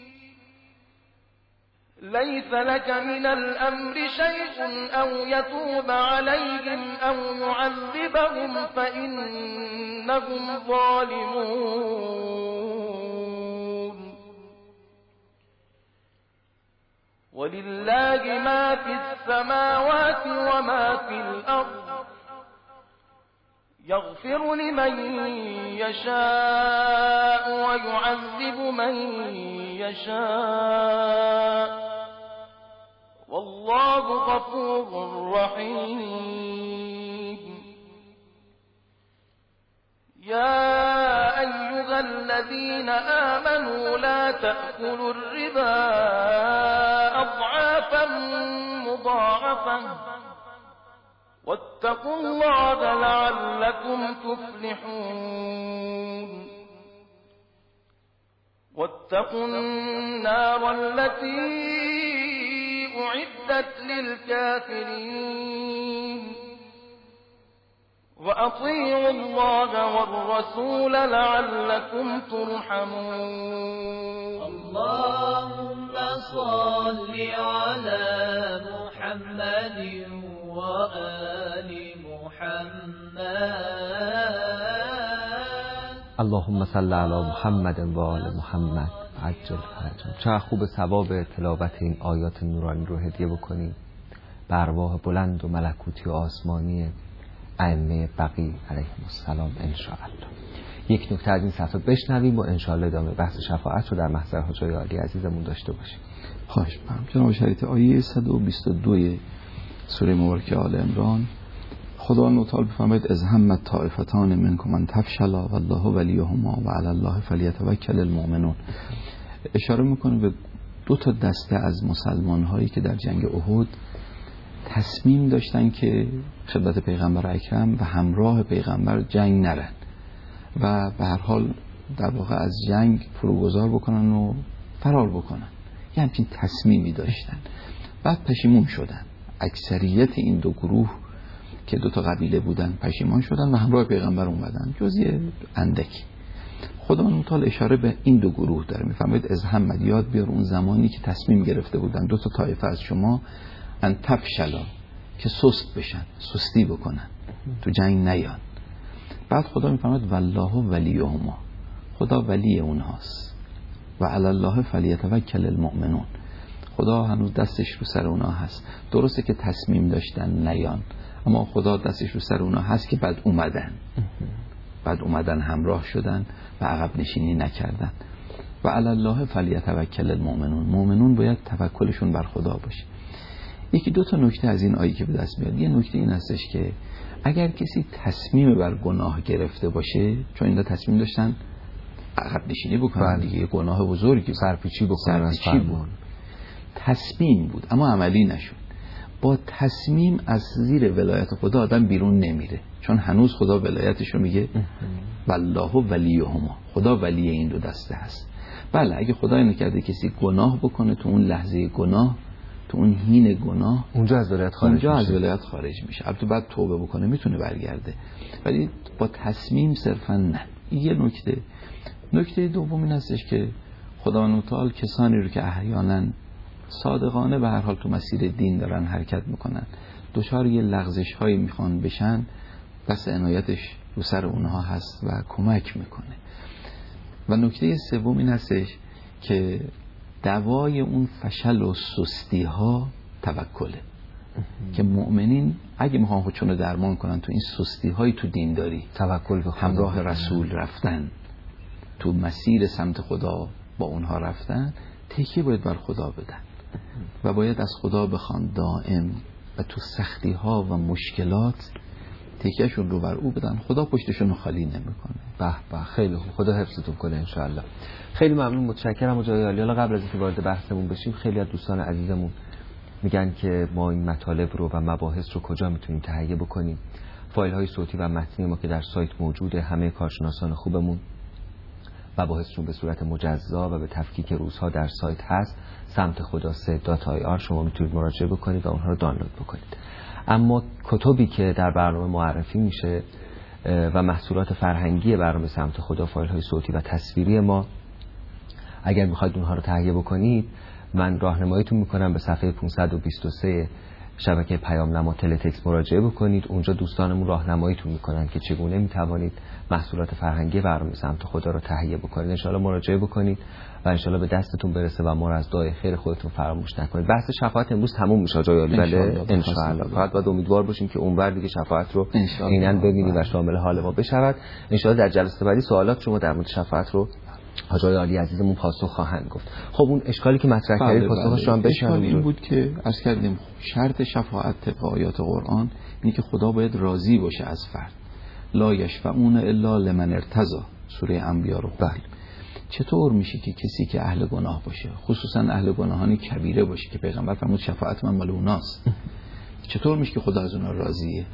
ليس لك من الأمر شيء أو يتوب عليهم أو يعذبهم فإنهم ظالمون. ولله ما في السماوات وما في الأرض يغفر لمن يشاء ويعذب من يشاء والله غفور رحيم. يا أيها الذين آمنوا لا تأكلوا الربا أضعافا مضاعفة واتقوا الله لعلكم تفلحون. واتقوا النار التي أعدت للكافرين وأطيعوا الله والرسول لعلكم ترحمون. اللهم صل على محمد وآل محمد. اللهم صل على محمد و آل محمد عجل فرجهم. چه خوب ثواب تلاوت این آیات نورانی رو هدیه بکنیم به ارواح بلند و ملکوتی و آسمانی ائمه بقی علیهم السلام ان شاء الله. یک نکته از این صفحه بشنویم و ان شاء الله ادامه بحث شفاعت رو در محضر حجای عالی عزیزمون داشته باشیم. خواهش می‌کنم. جناب شریعت آیه 122 سوره مبارکه آل عمران خداوند تعالی بفرماید از همت طائفتان منکم ان تفشلا والله ولیهما و علی الله فلیتوکل المؤمنون. اشاره میکنه به 2 دسته از مسلمان هایی که در جنگ احد تصمیم داشتن که خدمت پیغمبر اکرم و همراه پیغمبر جنگ نرن و به هر حال در واقع از جنگ فروگذار بکنن و فرار بکنن. یه همچین تصمیمی داشتن. بعد پشیمون شدن. اکثریت این 2 گروه که 2 قبیله بودن پشیمان شدن و همراه پیغمبر اومدن، جزء اندکی. خداوند متعال اشاره به این 2 گروه داره، میفرماید از هم یاد بیار اون زمانی که تصمیم گرفته بودن 2 طایفه از شما ان تفشلا، که سست بشن، سستی بکنن، تو جنگ نیان. بعد خدا میفرماید والله ولیهما، خدا ولی اونهاست و علی الله فلیتوکل المؤمنون، خدا هنوز دستش رو سر اونها هست. درسته که تصمیم داشتن نیان، اما خدا دستش رو سر اونها هست که بعد اومدن همراه شدن و عقب نشینی نکردن. و علی الله فلیتوکل المؤمنون، مؤمنون باید توکلشون بر خدا باشه. یکی 2 نکته از این آیه که به دست میاد. یه نکته این هستش که اگر کسی تصمیم بر گناه گرفته باشه، چون اینا تصمیم داشتن عقب نشینی بکنن دیگه، گناه بزرگی، سرپیچی بکنن، تصمیم بود اما عملی نشد. با تصمیم از زیر ولایت خدا آدم بیرون نمیره، چون هنوز خدا ولایتش رو میگه والله ولیهما، خدا ولی این 2 دسته هست. بله اگه خدا اینو کرده کسی گناه بکنه، تو اون لحظه گناه، تو اون حین گناه، اونجا از ولایت خارج میشه. البته بعد توبه بکنه میتونه برگرده، ولی با تصمیم صرفا نه. یه نکته دوم این هستش که خداوند متعال کسانی رو که احیانا صادقانه به هر حال تو مسیر دین دارن حرکت میکنن، دچار یه لغزش هایی میخوان بشن، بس عنایتش رو سر اونها هست و کمک میکنه. و نکته سوم این هستش که دوای اون فشل و سستی ها توکله، که مؤمنین اگه میخوان خودشون رو درمان کنن تو این سستی های تو دین داری، توکل به خدا، همراه رسول رفتن، تو مسیر سمت خدا با اونها رفتن، تکیه باید بر خدا بدن و باید از خدا بخوان دائم و تو سختی ها و مشکلات تکیهشون رو بر او بدن. خدا پشتشون رو خالی نمیکنه. به به، خیلی خوب، خدا حفظتون کنه انشاءالله. خیلی ممنون، متشکرم. و جای عالی. حالا قبل از اینکه وارد بحثمون بشیم، خیلی از دوستان عزیزمون میگن که ما این مطالب رو و مباحث رو کجا میتونیم تهیه بکنیم. فایل های صوتی و متنی ما که در سایت موجوده، همه کارشناسان خوبمون مباحثشون به صورت مجزا و به تفکیک روزها در سایت هست، سمت خدا .ir. شما میتونید مراجعه بکنید و اونها رو دانلود بکنید. اما کتبی که در برنامه معرفی میشه و محصولات فرهنگی برنامه سمت خدا، فایل های صوتی و تصویری ما، اگر میخواید اونها رو تهیه بکنید، من راهنماییتون میکنم به صفحه 523 شبکه پیام نما تلتکس مراجعه بکنید. اونجا دوستانمون راهنماییتون میکنن که چگونه میتوانید محصولات فرهنگی برنامه سمت خدا رو تهیه بکنید. ان شاءالله مراجعه بکنید و ان شاءالله به دستتون برسه و ما رو از دعای خیر خودتون فراموش نکنید. بحث شفاعت امروز تموم میشه جای عالی. بله ان شاءالله. فقط باید امیدوار باشیم که اونور دیگه شفاعت رو عیناً ببینید و شامل حال ما بشود. ان شاءالله در جلسه بعدی سوالات شما در مورد شفاعت رو حاجای عالی عزیزمون پاسخ خواهند گفت. خب اون اشکالی که مطرح کردید پاسخش رو هم بشنویم. اشکال این بود که عرض کردیم شرط شفاعت طبق آیات قرآن اینه که خدا باید راضی باشه از فرد. لا یشفعون الا لمن ارتضی، سوره انبیاء رو بله. چطور میشه که کسی که اهل گناه باشه، خصوصا اهل گناهان کبیره باشه که پیغمبر فرمود شفاعت من مال اوناست، چطور میشه که خدا از اونها راضیه؟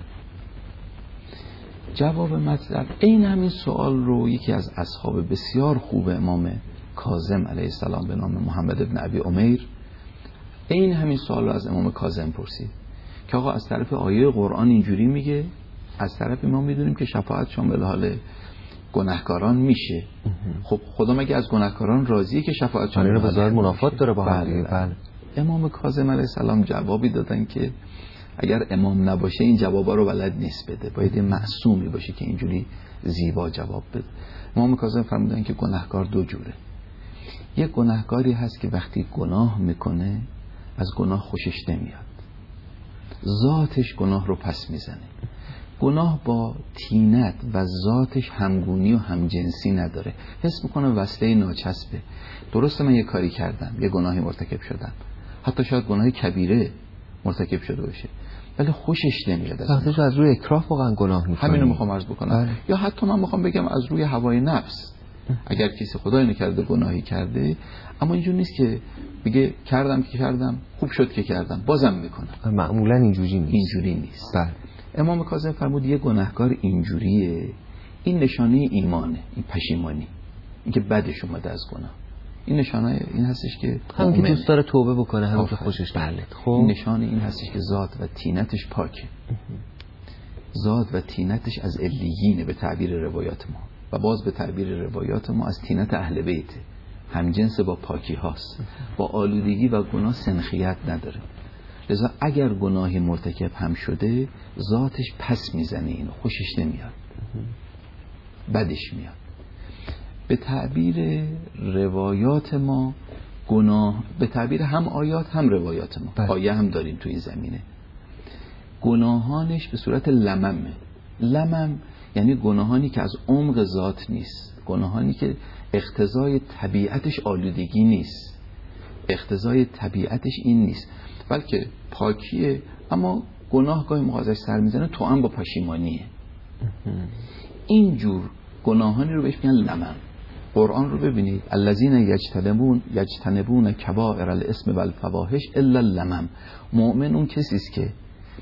جواب مطلب این همین سوال رو یکی از اصحاب بسیار خوب امام کاظم علیه السلام به نام محمد ابن ابی عمیر، این همین سوال رو از امام کاظم پرسید که آقا از طرف آیه قرآن اینجوری میگه، از طرف ما میدونیم که شفاعت شامل حال گناهکاران میشه. خب خدا مگه از گناهکاران راضیه که شفاعت شامل حال بظاهر منافات داره با هم؟ بله. امام کاظم علیه السلام جوابی دادن که اگر امام نباشه این جوابا رو بلد نیست بده، باید یه معصومی باشه که اینجوری زیبا جواب بده. امام کاظم فرمودن که گناهکار 2 جوره. یه گناهکاری هست که وقتی گناه میکنه از گناه خوشش نمیاد، ذاتش گناه رو پس میزنه. گناه با طینت و ذاتش همگونی و همجنسی نداره، حس میکنه وصله ناچسبه. درسته من یه کاری کردم، یه گناهی مرتکب شدم، حتی شاید گناه کبیره مرتکب شده باشه، ولی خوشش نمیاد. وقتش از روی اکراه واقعا گناه میکنه. همینو میخوام عرض بکنم. یا حتی من میخوام بگم از روی هوای نفس. اگر کسی خدای نکرده گناهی کرده، اما اینجور نیست که بگه کردم که کردم، خوب شد که کردم، بازم میکنم. معمولا اینجوری نیست. بله. امام کاظم فرمود یه گناهکار اینجوریه، این نشانه ایمانه، این پشیمانی، این که بدش اومده از گناه. این نشانه این هستش که همون که دوست داره توبه بکنه، همون که خوشش بله. خب نشانه این هستش که ذات و طینتش پاکه. ذات و طینتش از علیینه به تعبیر روایات ما، و باز به تعبیر روایات ما از طینت اهل بیته، همجنس با پاکی هاست، با آلودگی و گناه سنخیت نداره. لذا اگر گناهی مرتکب هم شده، ذاتش پس میزنه، اینو خوشش نمیاد، بدش میاد. به تعبیر روایات ما گناه، به تعبیر هم آیات هم روایات ما، آیه هم داریم تو این زمینه، گناهانش به صورت لممه. لمم یعنی گناهانی که از عمق ذات نیست، گناهانی که اقتضای طبیعتش آلودگی نیست، اقتضای طبیعتش این نیست، بلکه پاکیه، اما گناه گاهی موقع ازش سر میزنه توأم با پشیمانیه. اینجور گناهانی رو بهش میگن لمم. قرآن رو ببینید، الذین یجتنبون کبائر الاسم والفواحش الا اللمم. مؤمن اون کسی است که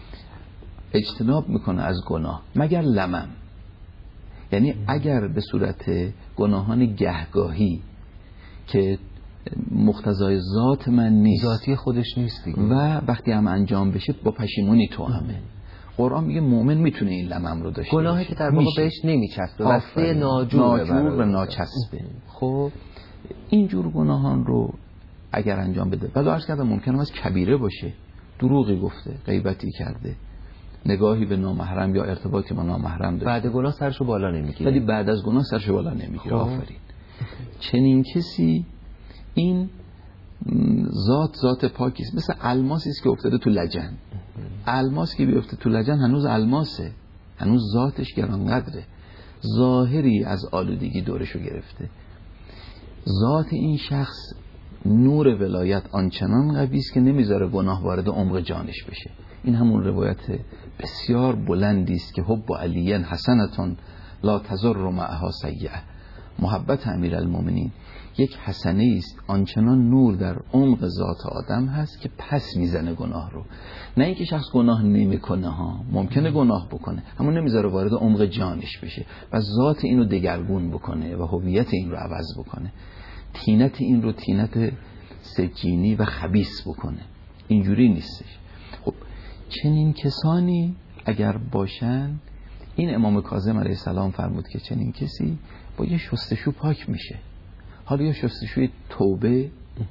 اجتناب میکنه از گناه مگر لمم، یعنی اگر به صورت گناهان گهگاهی که مقتضای ذات من نیست، ذاتی خودش نیست دیگه، و وقتی هم انجام بشه با پشیمونی تو همه. قرآن میگه مؤمن میتونه این لمم رو داشته گناهی که در واقع بهش نمیچسبه، واسه ناجور و ناچسبه. خب اینجور گناهان رو اگر انجام بده، ولی عرض کردم ممکنه از کبیره باشه، دروغی گفته، غیبتی کرده، نگاهی به نامحرم یا ارتباطی با نامحرم داشته، بعد گناه سرشو بالا نمیگیره، ولی بعد از گناه سرشو بالا نمیگیره. آفرین. چنین کسی این ذات پاکی است، مثل الماسی است که افتاده تو لجن. الماس که بیفته تو لجن هنوز الماسه، هنوز ذاتش گرانقدره، ظاهری از آلودگی دورشو گرفته. ذات این شخص نور ولایت آنچنان قوی است که نمیذاره گناه وارد عمق جانش بشه. این همون روایت بسیار بلندی است که حب علی حسنتون لا تضر معها سیئه. محبت امیرالمومنین یک حسنه است، آنچنان نور در عمق ذات آدم هست که پس میزنه گناه رو. نه اینکه شخص گناه نمیکنه ها، ممکنه گناه بکنه، اما نمیذاره وارد عمق جانش بشه و ذات اینو دگرگون بکنه و هویت این رو عوض بکنه، طینت این رو طینت سجینی و خبیث بکنه. اینجوری نیستش. خب چنین کسانی اگر باشن، این امام کاظم علیه السلام فرمود که چنین کسی با یه شستشو پاک میشه. حالا یا شستشوی توبه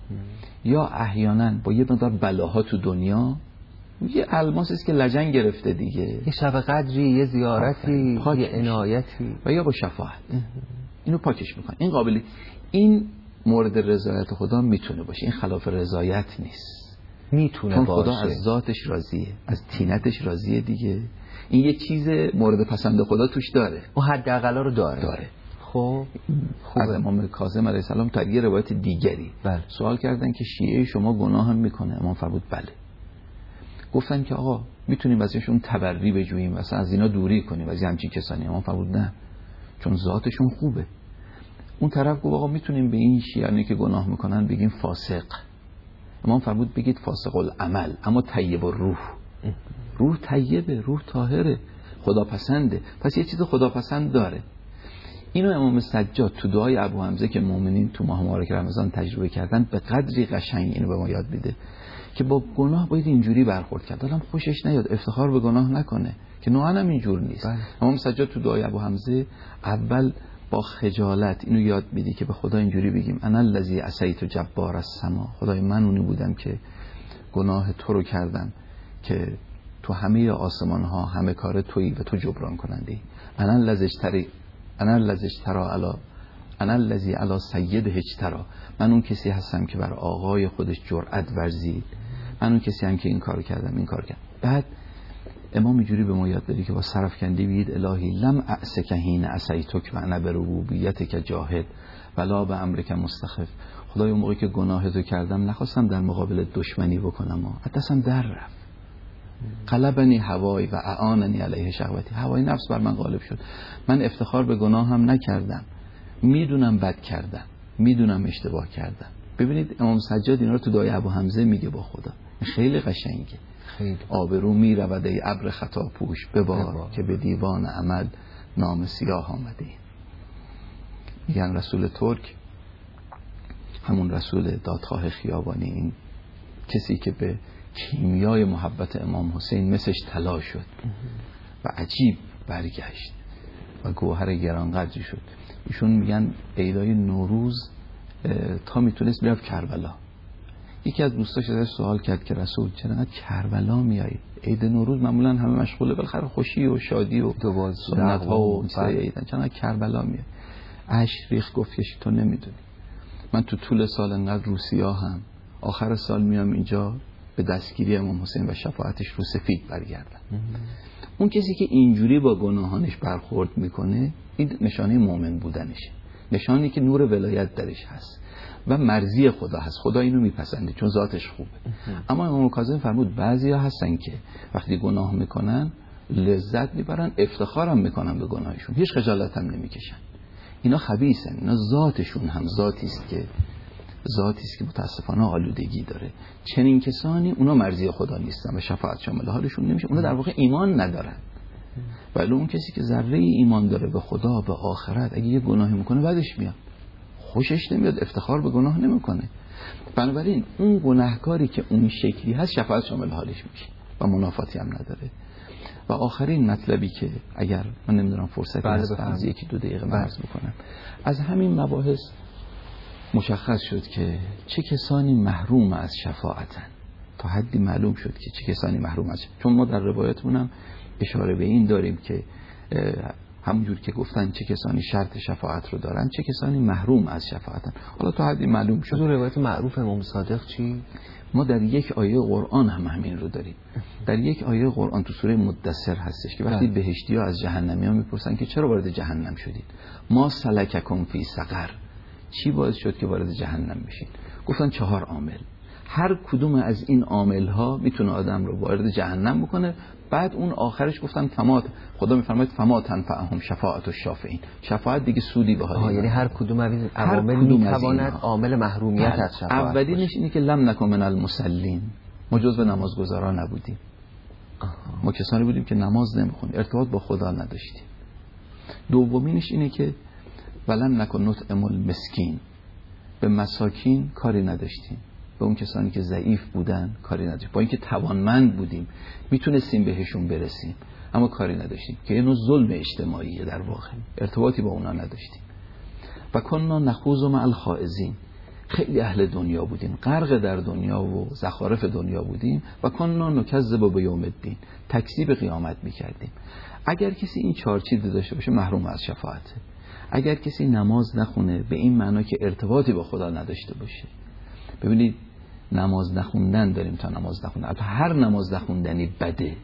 یا احیانا با یه مقدار بلاها تو دنیا، یه الماسی است که لجن گرفته دیگه، یه شب قدری، یه زیارتی، یه عنایتی، و یا با شفاعت اینو پاکش میکنه. این قابلی، این مورد رضایت خدا میتونه باشه، این خلاف رضایت نیست، میتونه باشه، خدا از ذاتش راضیه، از طینتش راضیه دیگه. این یه چیز مورد پسند خدا توش داره، اون حداقلا رو داره. خب از امام کاظم علیه السلام تا یه روایت دیگری سوال کردن که شیعه شما گناه هم میکنه؟ امام فرمود بله. گفتن که آقا میتونیم ازشون تبری بجوییم، مثلا از اینا دوری کنیم، از همچین کسانی؟ امام فرمود نه، چون ذاتشون خوبه. اون طرف گفت آقا میتونیم به این شیعانی که گناه میکنن بگیم فاسق؟ امام فرمود بگید فاسق العمل اما طیب الروح. روح طیبه، روح طاهره، خداپسنده، پس یه چیز خداپسند داره. اینو امام سجاد تو دعای ابو حمزه که مؤمنین تو ماه مبارک رمضان تجربه کردن به قدری قشنگ اینو به ما یاد میده که با گناه باید اینجوری برخورد کرد. حالا خوشش نیاد، افتخار به گناه نکنه که نوعا هم اینجور نیست. امام سجاد تو دعای ابو حمزه اول با خجالت اینو یاد میده که به خدا اینجوری بگیم انا الذی عصیت جبار السما، خدای من اونی بودم که گناه تو رو کردم که تو همه آسمان ها همه کار تویی و تو جبران کننده ای. انا الذی علی سید اجترا، من اون کسی هستم که بر آقای خودش جرأت ورزید، من اون کسی هم که این کار کردم، این کار کردم. بعد امام اینجوری به ما یاد دادی که با سرفکنده بگید الهی لم اعسک حین عصیتک و انا بربوبیتک جاهد ولا به امرک مستخف. خدای اون موقعی که گناه تو کردم نخواستم در مقابل دشمنی بکنم، دستم در رفت، غلبنی هوای و اعاننی علیه شهوتی. هوای نفس بر من غالب شد، من افتخار به گناه هم نکردم، میدونم بد کردم، میدونم اشتباه کردم. ببینید امام سجاد اینا رو تو دعای ابو حمزه میگه با خدا، خیلی قشنگه. خیلی آبرو میرود ای ابر خطا پوش ببار که به دیوان عمل نام سیاه آمده. میگن رسول ترک، همون رسول دادخواه خیابانی، این کسی که به کیمیای محبت امام حسین مثلش طلا شد و عجیب برگشت و گوهر گرانقدری شد. ایشون میگن عیدای نوروز تا میتونست بیاد کربلا. یکی از دوستاش ازش سوال کرد که رسول چرا انقدر کربلا میایید؟ عید نوروز معمولا همه مشغوله بالاخره خوشی و شادی و سنت ها و عیدن، چرا کربلا میایید؟ اشک ریخت، گفت که تو نمیدونی، من تو طول سال انقدر روسیا هم آخر سال میام اینجا به دستگیری امام حسین و شفاعتش رو سفید برگردم. اون کسی که اینجوری با گناهانش برخورد میکنه، این نشانه مؤمن بودنشه، نشانی که نور ولایت درش هست و مرضی خدا هست، خدا اینو میپسنده چون ذاتش خوبه. اما امام کاظم فرمود بعضیا هستن که وقتی گناه میکنن لذت میبرن، افتخارم میکنن به گناهشون، هیچ خجالت هم نمیکشن. اینا خبیثن، اینا ذاتشون هم ذاتی است که متاسفانه آلودگی داره. چنین کسانی اونا مرضی خدا نیستن و شفاعت شامل حالشون نمیشه. اونا در واقع ایمان ندارن. ولی اون کسی که ذره ایمان داره به خدا، به آخرت، اگه یه گناهی میکنه بعدش میاد، خوشش نمیاد، افتخار به گناه نمیکنه. بنابراین اون گناهکاری که اون شکلی هست شفاعت شامل حالش میشه و منافاتی هم نداره. و آخرین مطلبی که اگر من نمیدونم فرصتی هست از 1-2 دقیقه عرض بکنم، از همین مباحث مشخص شد که چه کسانی محروم از شفاعتن. تا حدی معلوم شد که چه کسانی محروم از شفاعتن. چون ما در روایتمون هم اشاره به این داریم که همونجور که گفتن چه کسانی شرط شفاعت رو دارن، چه کسانی محروم از شفاعتن. حالا تا حدی معلوم شد. اون روایت معروف امام صادق چی؟ ما در یک آیه قرآن هم همین رو داریم. در یک آیه قرآن تو سوره مدثر هستش که وقتی بهشتی‌ها از جهنمی‌ها میپرسن که چرا وارد جهنم شدید، ما سلککم فی سقر، چی باعث شد که وارد جهنم بشین؟ گفتن 4 عامل. هر کدوم از این عامل‌ها میتونه آدم رو وارد جهنم بکنه. بعد اون آخرش گفتن خدا میفرماید فما تنفعهم شفاعت الشافعین، شفاعت دیگه سودی به حال. یعنی هر کدوم از این عوامل میتواند عامل محرومیت از شفاعت. اولینش اینه که لم نکن من المصلین، ما جزو نمازگزاران نبودیم. ما کسانی بودیم که نماز نمیخونیم، ارتباط با خدا نداشتیم. دومینش اینه که ولم نکن نطعم المسکین، به مساکین کاری نداشتیم، به اون کسانی که ضعیف بودن کاری نداشتیم. با اینکه توانمند بودیم میتونستیم بهشون برسیم اما کاری نداشتیم، که اینو ظلم اجتماعیه، در واقع ارتباطی با اونا نداشتیم. و کنا نخوض مع الخائضین، خیلی اهل دنیا بودیم، غرق در دنیا و زخارف دنیا بودیم. و کنا نکذب بیوم الدین، تکذیب قیامت میکردیم. اگر کسی این 4 چیز داشته باشه محروم از شفاعته. اگر کسی نماز نخونه به این معنا که ارتباطی با خدا نداشته باشه. ببینید نماز نخوندن داریم تا نماز نخوندن، البته هر نماز نخوندنی بده،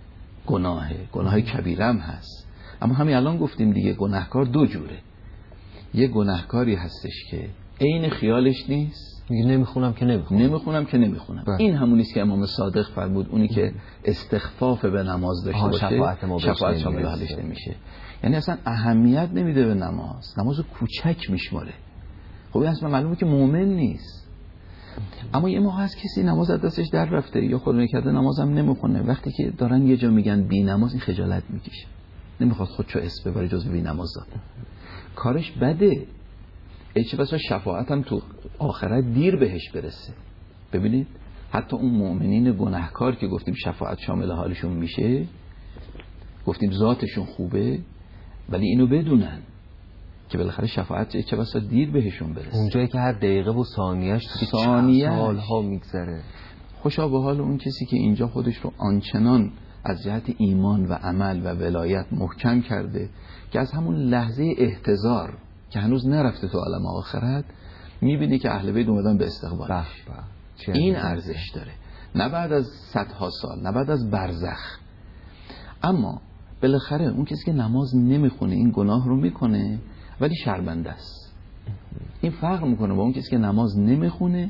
گناه کبیره هم هست. اما همین الان گفتیم دیگه گناهکار 2 جوره. یه گناهکاری هستش که عین خیالش نیست، میگه نمیخونم که نمیخونم. این همونیست که امام صادق فرمود، اونی که استخفاف به نماز داشته باشه شفاعت شامل حالش نمیشه. یعنی اصلا اهمیت نمیده به نمازو کوچک میشماره. خب این اصلا معلومه که مؤمن نیست. اما یه موقع از کسی نماز از دستش در رفته یا خودش کرده نمازم نمیخونه، وقتی که دارن یه جا میگن بی نماز، این خجالت میکشه، نمیخواد خودشو اسم ببره جز بی نمازا، کارش بده. چه بسا شفاعت هم تو آخرت دیر بهش برسه. ببینید حتی اون مؤمنین گناهکار که گفتیم شفاعت شامل حالشون میشه، گفتیم ذاتشون خوبه، ولی اینو بدونن که بالاخره شفاعت چه بسا دیر بهشون برسه. اونجایی که هر دقیقه و ثانیه‌اش سالها میگذره. خوشا به حال اون کسی که اینجا خودش رو آنچنان از جهت ایمان و عمل و ولایت محکم کرده که از همون لحظه احتضار که هنوز نرفته تو عالم آخرت میبینی که اهل بیت اومدن به استقبالش. این ارزش داره، نه بعد از صدها سال، نه بعد از برزخ. اما بالاخره اون کسی که نماز نمیخونه این گناه رو میکنه ولی شرمنده است. این فرق میکنه با اون کسی که نماز نمیخونه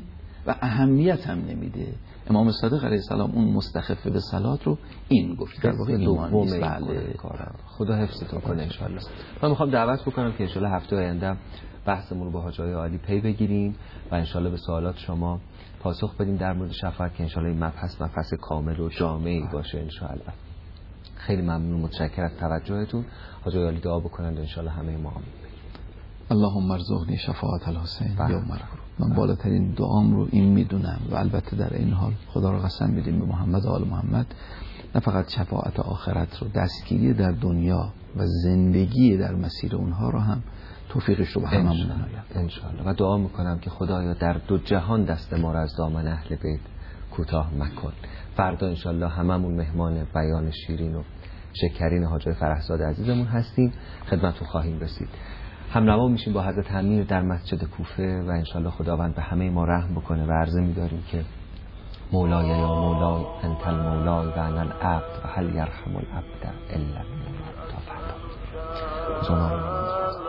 و اهمیت هم نمیده. امام صادق علیه السلام اون مستخف به صلات رو این گفت، در واقع ایمان نیست. بله. خدا حفظتون کنه ان شاء الله. من میخوام دعوت بکنم که ان شاء الله هفته آینده بحثمون رو با حاج آقای عالی پی بگیریم و ان شاء الله به سوالات شما پاسخ بدیم در مورد شفاعت که ان شاء الله این مبحث کامل و جامعی باشه ان شاء الله. خیلی ممنون، متشکرم از توجهتون. حاج آقای عالی دعا بکنند ان شاء الله همه ما آمین. اللهم ارزقنی شفاعت الحسین یوم القیامه. من بالاترین دعام رو این میدونم و البته در این حال خدا رو قسم میدیم به محمد و آل محمد، نه فقط شفاعت آخرت رو، دستگیری در دنیا و زندگی در مسیر اونها رو هم توفیقش رو به هممون عنایت ان شاء الله. و دعا میکنم که خدایا در دو جهان دست ما رو از دامن اهل بیت کوتاه مکن. فردا ان شاء الله هممون مهمان بیان شیرین و شکرین حاج فرحزاد عزیزمون هستیم، خدمتتون خواهیم رسید. همنوا میشیم با حضرت امیر در مسجد کوفه و انشالله خداوند به همه ما رحم بکنه و عرضه می‌داریم که مولای یا مولای انت المولای و انا العبد و هل یرحم العبد الا الله. تا فردا.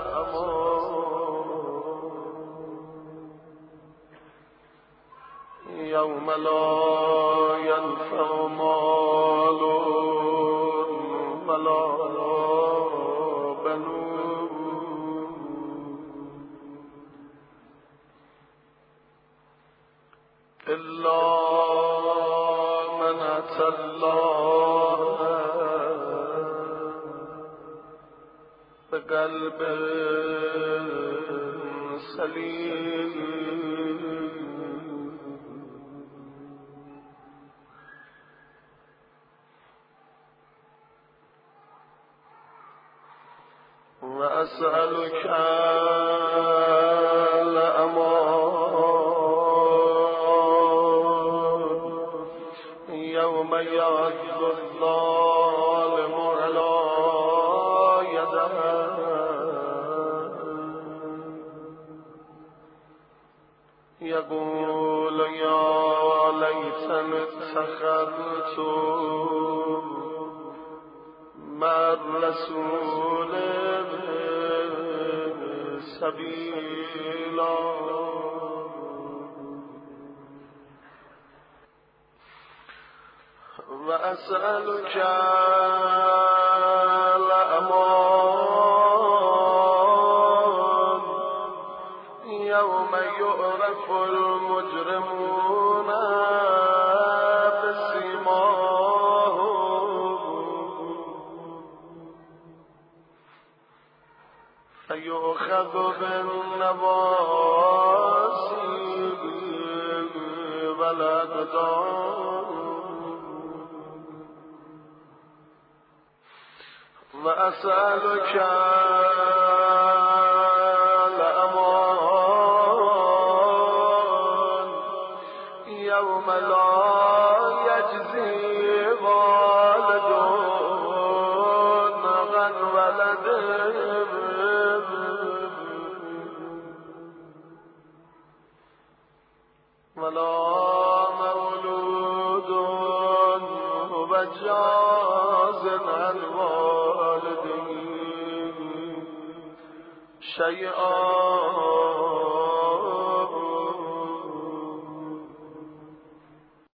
یوم لا ینفع مال ولا إلا من أتى الله بقلب سليم وأسألك يوم يعض الظالم على يديه يقول يا ليتني اتخذت مع الرسول سبيلا وأسألك الأمان يوم يعرف المجرمون بسيماهم فيؤخذ بالنواصي والأقدام وأسألك الأمان يوم لا يجزي والد عن ولده ولا مولود هو جاز عن والده شيئا